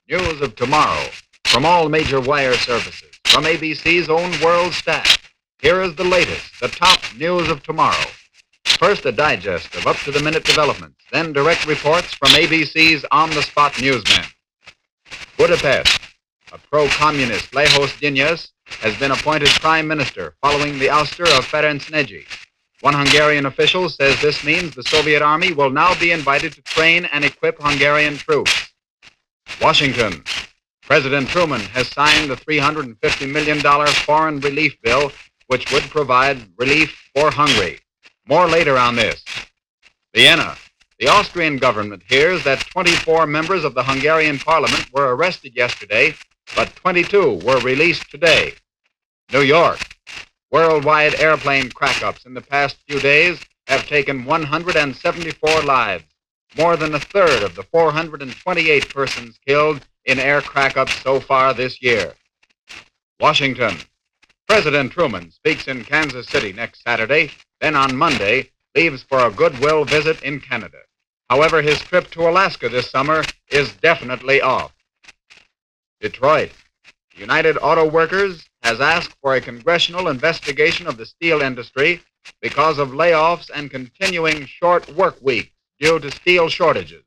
News of tomorrow from all major wire services, from ABC's own world staff. Here is the latest, the top news of tomorrow. First, a digest of up-to-the-minute developments, then direct reports from ABC's on-the-spot newsmen. Budapest, a pro-communist Lejos Dinyas has been appointed prime minister following the ouster of Ferenc Negy. One Hungarian official says this means the Soviet army will now be invited to train and equip Hungarian troops. Washington. President Truman has signed the $350 million foreign relief bill, which would provide relief for Hungary. More later on this. Vienna. The Austrian government hears that 24 members of the Hungarian parliament were arrested yesterday, but 22 were released today. New York. Worldwide airplane crack-ups in the past few days have taken 174 lives, more than a third of the 428 persons killed in air crack-ups so far this year. Washington. President Truman speaks in Kansas City next Saturday, then on Monday leaves for a goodwill visit in Canada. However, his trip to Alaska this summer is definitely off. Detroit. United Auto Workers has asked for a congressional investigation of the steel industry because of layoffs and continuing short work weeks due to steel shortages.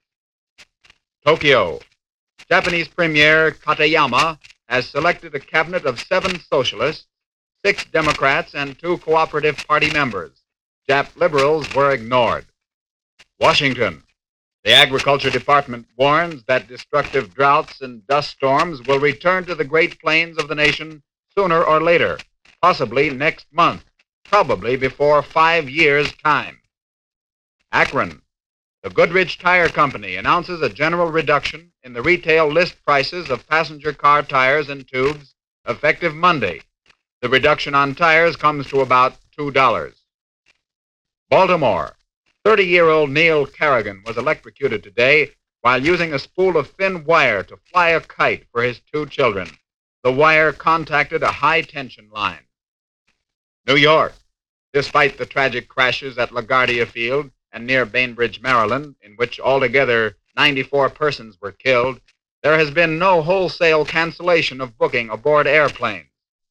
Tokyo. Japanese Premier Katayama has selected a cabinet of 7 socialists, 6 Democrats, and 2 Cooperative Party members. Jap liberals were ignored. Washington. The Agriculture Department warns that destructive droughts and dust storms will return to the Great Plains of the nation sooner or later, possibly next month, probably before 5 years' time. Akron. The Goodrich Tire Company announces a general reduction in the retail list prices of passenger car tires and tubes effective Monday. The reduction on tires comes to about $2. Baltimore. 30-year-old Neil Carrigan was electrocuted today while using a spool of thin wire to fly a kite for his 2 children. The wire contacted a high-tension line. New York. Despite the tragic crashes at LaGuardia Field and near Bainbridge, Maryland, in which altogether 94 persons were killed, there has been no wholesale cancellation of booking aboard airplanes.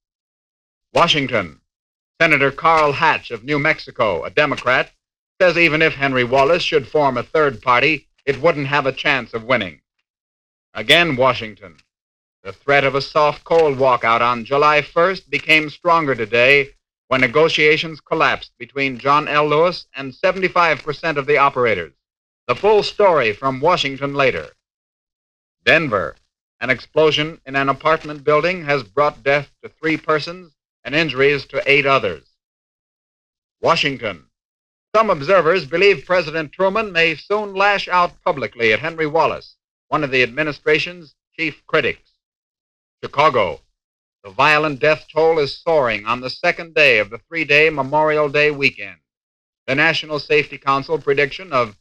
Washington. Senator Carl Hatch of New Mexico, a Democrat, says even if Henry Wallace should form a third party, it wouldn't have a chance of winning. Again, Washington. The threat of a soft coal walkout on July 1st became stronger today when negotiations collapsed between John L. Lewis and 75% of the operators. The full story from Washington later. Denver. An explosion in an apartment building has brought death to 3 persons and injuries to 8 others. Washington. Some observers believe President Truman may soon lash out publicly at Henry Wallace, one of the administration's chief critics. Chicago. The violent death toll is soaring on the second day of the 3-day Memorial Day weekend. The National Safety Council prediction of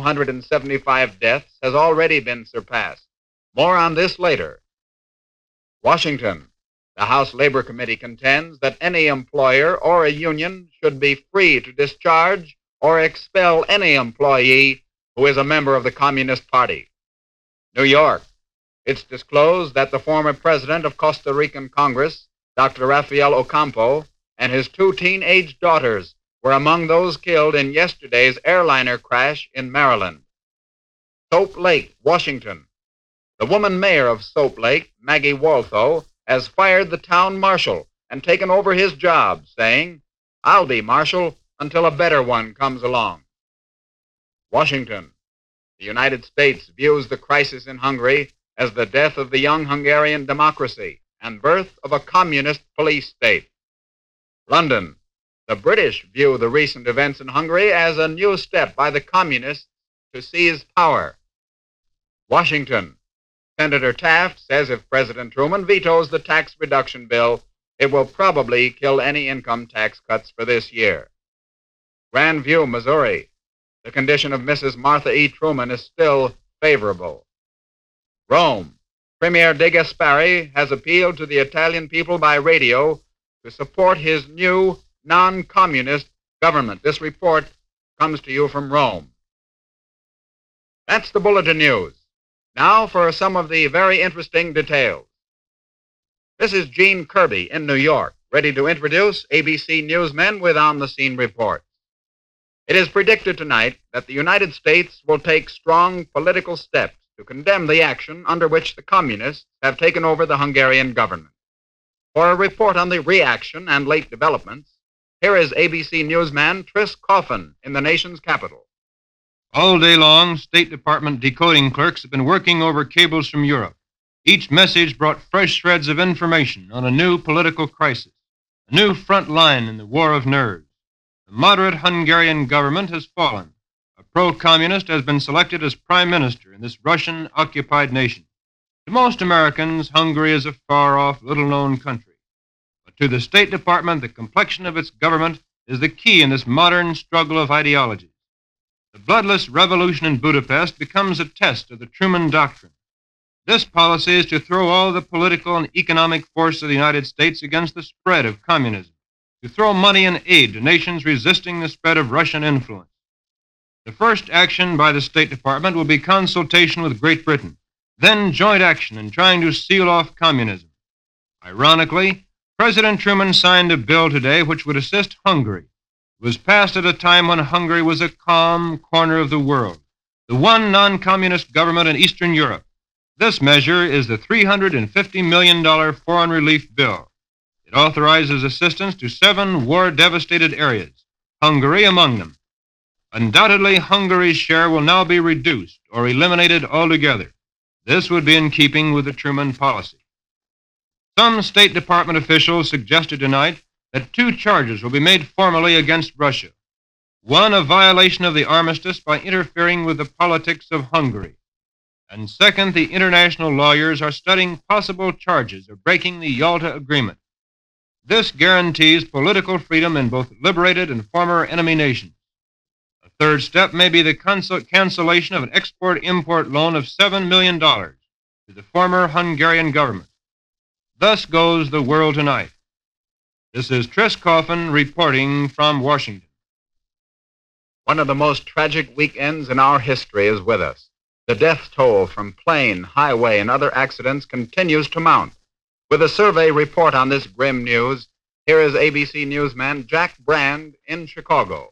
275 deaths has already been surpassed. More on this later. Washington. The House Labor Committee contends that any employer or a union should be free to discharge or expel any employee who is a member of the Communist Party. New York. It's disclosed that the former president of Costa Rican Congress, Dr. Rafael Ocampo, and his 2 teenage daughters were among those killed in yesterday's airliner crash in Maryland. Soap Lake, Washington. The woman mayor of Soap Lake, Maggie Waltho, has fired the town marshal and taken over his job, saying, "I'll be marshal until a better one comes along." Washington. The United States views the crisis in Hungary as the death of the young Hungarian democracy and birth of a communist police state. London. The British view the recent events in Hungary as a new step by the communists to seize power. Washington. Senator Taft says if President Truman vetoes the tax reduction bill, it will probably kill any income tax cuts for this year. Grandview, Missouri. The condition of Mrs. Martha E. Truman is still favorable. Rome. Premier De Gasperi has appealed to the Italian people by radio to support his new non-communist government. This report comes to you from Rome. That's the Bulletin News. Now for some of the very interesting details. This is Gene Kirby in New York, ready to introduce ABC Newsmen with on-the-scene reports. It is predicted tonight that the United States will take strong political steps to condemn the action under which the communists have taken over the Hungarian government. For a report on the reaction and late developments, here is ABC newsman Tris Coffin in the nation's capital. All day long, State Department decoding clerks have been working over cables from Europe. Each message brought fresh threads of information on a new political crisis, a new front line in the war of nerves. The moderate Hungarian government has fallen. A pro-communist has been selected as prime minister in this Russian-occupied nation. To most Americans, Hungary is a far-off, little-known country. But to the State Department, the complexion of its government is the key in this modern struggle of ideologies. The bloodless revolution in Budapest becomes a test of the Truman Doctrine. This policy is to throw all the political and economic force of the United States against the spread of communism, to throw money and aid to nations resisting the spread of Russian influence. The first action by the State Department will be consultation with Great Britain, then joint action in trying to seal off communism. Ironically, President Truman signed a bill today which would assist Hungary. It was passed at a time when Hungary was a calm corner of the world, the one non-communist government in Eastern Europe. This measure is the $350 million foreign relief bill. It authorizes assistance to 7 war-devastated areas, Hungary among them. Undoubtedly, Hungary's share will now be reduced or eliminated altogether. This would be in keeping with the Truman policy. Some State Department officials suggested tonight that 2 charges will be made formally against Russia. One, a violation of the armistice by interfering with the politics of Hungary. And second, the international lawyers are studying possible charges of breaking the Yalta Agreement. This guarantees political freedom in both liberated and former enemy nations. A third step may be the cancellation of an export-import loan of $7 million to the former Hungarian government. Thus goes the world tonight. This is Tris Coffin reporting from Washington. One of the most tragic weekends in our history is with us. The death toll from plane, highway, and other accidents continues to mount. With a survey report on this grim news, here is ABC newsman Jack Brand in Chicago.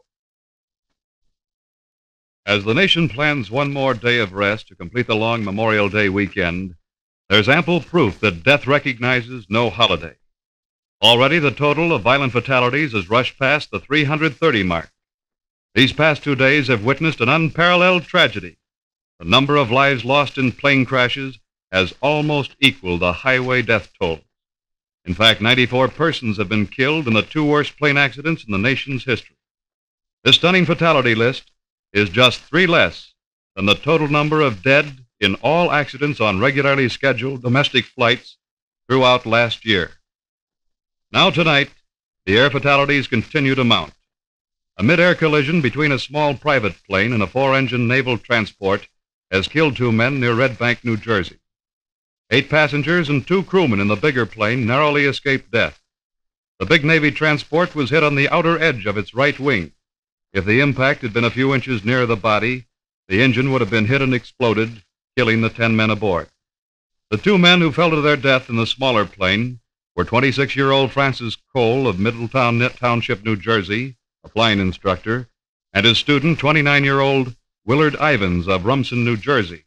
As the nation plans one more day of rest to complete the long Memorial Day weekend, there's ample proof that death recognizes no holiday. Already the total of violent fatalities has rushed past the 330 mark. These past 2 days have witnessed an unparalleled tragedy. The number of lives lost in plane crashes has almost equaled the highway death toll. In fact, 94 persons have been killed in the 2 worst plane accidents in the nation's history. This stunning fatality list is just 3 less than the total number of dead in all accidents on regularly scheduled domestic flights throughout last year. Now tonight, the air fatalities continue to mount. A mid-air collision between a small private plane and a 4-engine naval transport has killed 2 men near Red Bank, New Jersey. 8 passengers and 2 crewmen in the bigger plane narrowly escaped death. The big Navy transport was hit on the outer edge of its right wing. If the impact had been a few inches nearer the body, the engine would have been hit and exploded, killing the 10 men aboard. The 2 men who fell to their death in the smaller plane were 26-year-old Francis Cole of Middletown Township, New Jersey, a flying instructor, and his student, 29-year-old Willard Ivins of Rumson, New Jersey.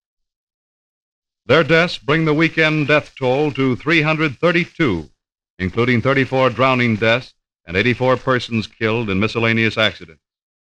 Their deaths bring the weekend death toll to 332, including 34 drowning deaths and 84 persons killed in miscellaneous accidents.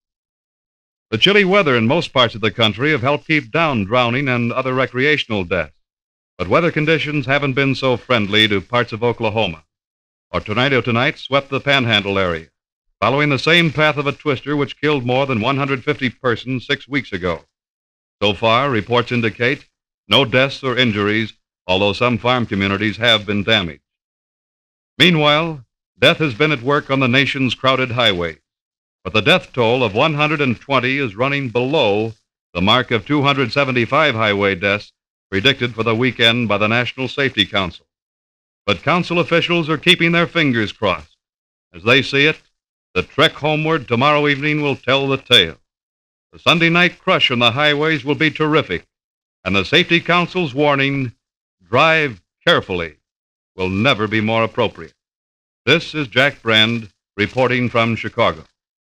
The chilly weather in most parts of the country have helped keep down drowning and other recreational deaths, but weather conditions haven't been so friendly to parts of Oklahoma. A tornado tonight swept the Panhandle area, following the same path of a twister which killed more than 150 persons 6 weeks ago. So far, reports indicate no deaths or injuries, although some farm communities have been damaged. Meanwhile, death has been at work on the nation's crowded highways, but the death toll of 120 is running below the mark of 275 highway deaths predicted for the weekend by the National Safety Council. But council officials are keeping their fingers crossed. As they see it, the trek homeward tomorrow evening will tell the tale. The Sunday night crush on the highways will be terrific, And the Safety Council's warning, drive carefully, will never be more appropriate. This is Jack Brand reporting from Chicago.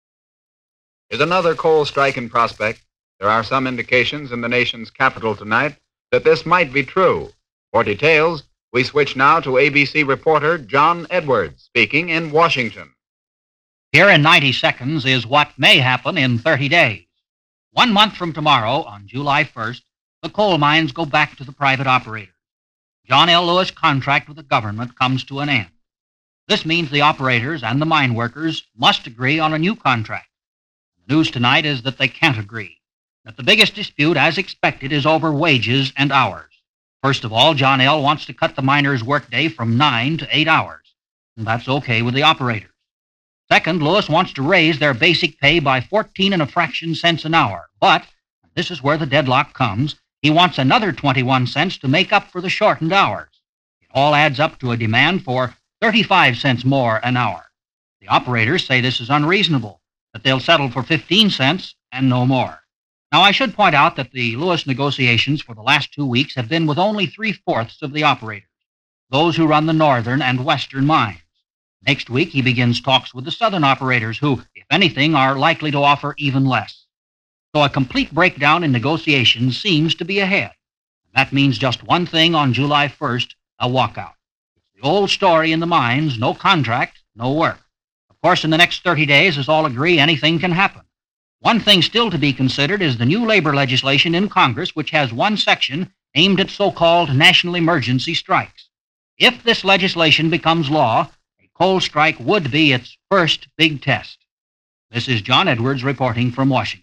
Is another coal strike in prospect? There are some indications in the nation's capital tonight that this might be true. For details, we switch now to ABC reporter John Edwards, speaking in Washington. Here in 90 seconds is what may happen in 30 days. 1 month from tomorrow, on July 1st, the coal mines go back to the private operators. John L. Lewis' contract with the government comes to an end. This means the operators and the mine workers must agree on a new contract. The news tonight is that they can't agree, that the biggest dispute, as expected, is over wages and hours. First of all, John L. wants to cut the miners' workday from 9 to 8 hours, and that's okay with the operators. Second, Lewis wants to raise their basic pay by 14 and a fraction cents an hour, but, and this is where the deadlock comes, he wants another 21 cents to make up for the shortened hours. It all adds up to a demand for 35 cents more an hour. The operators say this is unreasonable, that they'll settle for 15 cents and no more. Now, I should point out that the Lewis negotiations for the last 2 weeks have been with only 3/4 of the operators, those who run the northern and western mines. Next week, he begins talks with the southern operators who, if anything, are likely to offer even less. So a complete breakdown in negotiations seems to be ahead. And that means just one thing on July 1st, a walkout. It's the old story in the mines, no contract, no work. Of course, in the next 30 days, as all agree, anything can happen. One thing still to be considered is the new labor legislation in Congress, which has one section aimed at so-called national emergency strikes. If this legislation becomes law, a coal strike would be its first big test. This is John Edwards reporting from Washington.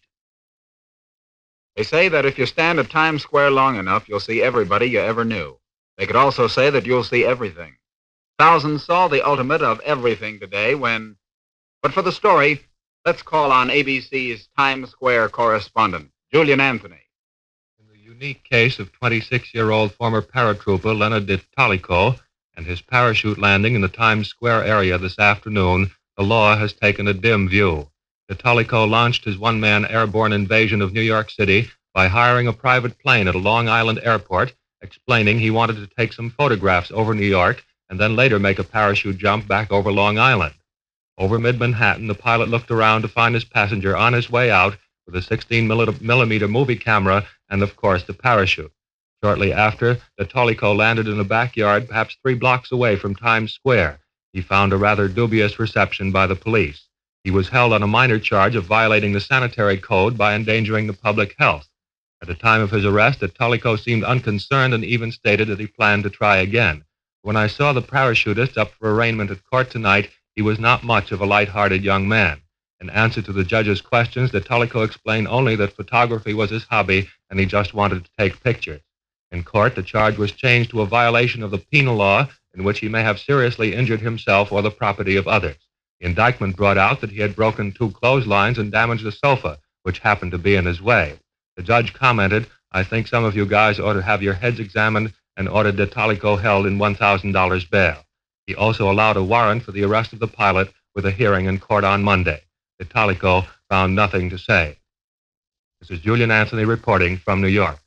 They say that if you stand at Times Square long enough, you'll see everybody you ever knew. They could also say that you'll see everything. Thousands saw the ultimate of everything today when... But for the story, let's call on ABC's Times Square correspondent, Julian Anthony. In the unique case of 26-year-old former paratrooper Leonard D'Italico and his parachute landing in the Times Square area this afternoon, the law has taken a dim view. D'Italico launched his one-man airborne invasion of New York City by hiring a private plane at a Long Island airport, explaining he wanted to take some photographs over New York and then later make a parachute jump back over Long Island. Over mid-Manhattan, the pilot looked around to find his passenger on his way out with a 16-millimeter movie camera and, of course, the parachute. Shortly after, D'Italico landed in a backyard perhaps 3 blocks away from Times Square. He found a rather dubious reception by the police. He was held on a minor charge of violating the sanitary code by endangering the public health. At the time of his arrest, D'Italico seemed unconcerned and even stated that he planned to try again. When I saw the parachutist up for arraignment at court tonight, he was not much of a light-hearted young man. In answer to the judge's questions, D'Italico explained only that photography was his hobby and he just wanted to take pictures. In court, the charge was changed to a violation of the penal law in which he may have seriously injured himself or the property of others. The indictment brought out that he had broken 2 clotheslines and damaged a sofa, which happened to be in his way. The judge commented, "I think some of you guys ought to have your heads examined," and ordered D'Italico held in $1,000 bail. He also allowed a warrant for the arrest of the pilot with a hearing in court on Monday. D'Italico found nothing to say. This is Julian Anthony reporting from New York.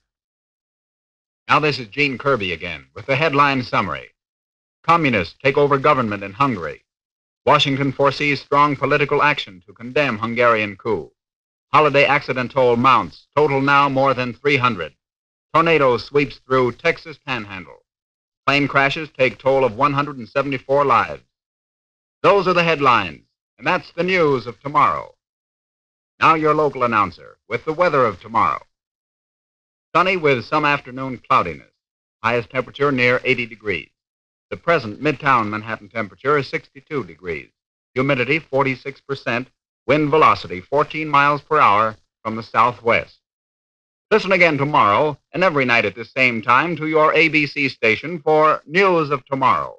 Now this is Gene Kirby again with the headline summary. Communists take over government in Hungary. Washington foresees strong political action to condemn Hungarian coup. Holiday accident toll mounts, total now more than 300. Tornado sweeps through Texas Panhandle. Plane crashes take toll of 174 lives. Those are the headlines, and that's the news of tomorrow. Now your local announcer with the weather of tomorrow. Sunny with some afternoon cloudiness. Highest temperature near 80 degrees. The present midtown Manhattan temperature is 62 degrees. Humidity 46%. Wind velocity 14 miles per hour from the southwest. Listen again tomorrow and every night at the same time to your ABC station for News of Tomorrow.